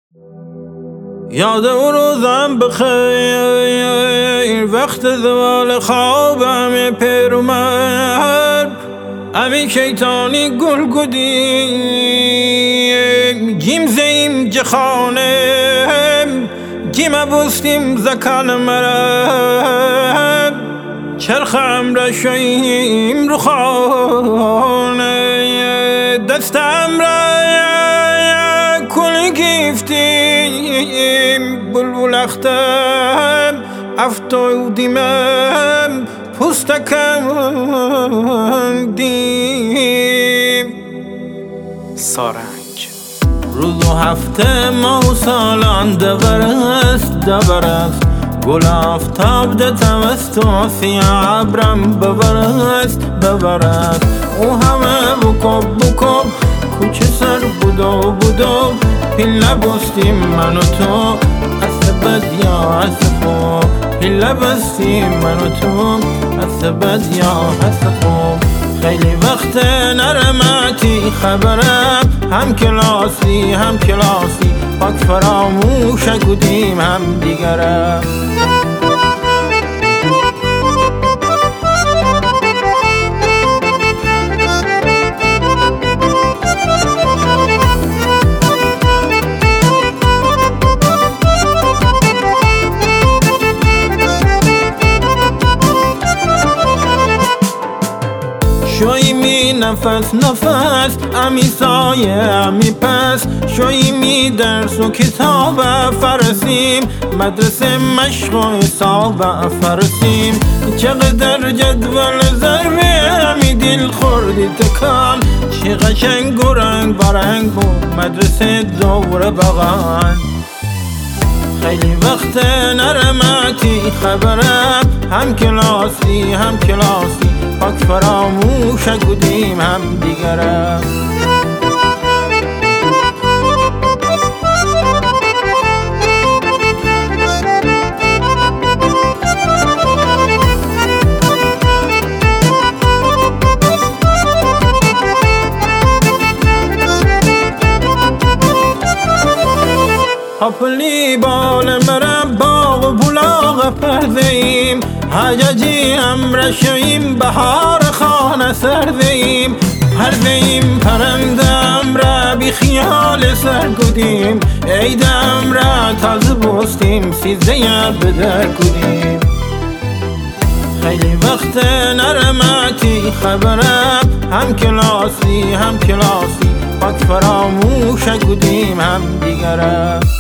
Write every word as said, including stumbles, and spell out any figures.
یاد او روزم بخیر وقت زوال خوابم پر اومد امی شیطانی گل گدیم جیم زیم جخانم جیم بوستیم زکان مرد چرخم را شویم رو خانه دستم را کل گفتیم بلبل اختم افتادیمم پوستکم دیم سارنگ. روز و هفته ما و سالان دورست دورست گل آفتاب ده توسطی ابرم ببرست ببرست او همه بکب بکب کوچه سر بودو بودو پیله بستیم من و تو از بد یا از خوب پیله بستیم من و تو از بد یا از خوب خیلی وقت نرمتی خبرم هم کلاسی هم کلاسی پاک فراموش گودیم هم دیگرم شوی می نفس نفس امی سایه امی پس شوی می درس و کتاب فرسیم مدرسه مشق و حساب فرسیم چقدر جدول ضربه امی دل خوردی تکان چه قشنگ و رنگ برنگ بود مدرسه دور بغان خیلی وقت نرمتی خبرم هم کلاسی هم کلاسی پاک فراموش گودیم هم دیگرم حپلی بال مرم باغ و بلاغ پردهیم حججی هم رشویم بهار خانه سردهیم پردهیم پرندم را بی خیال سرگودیم عیدم را تازه بستیم سیزده بدر کدیم خیلی وقت نرمتی خبرم هم کلاسی هم کلاسی پاک فراموش گودیم هم دیگرم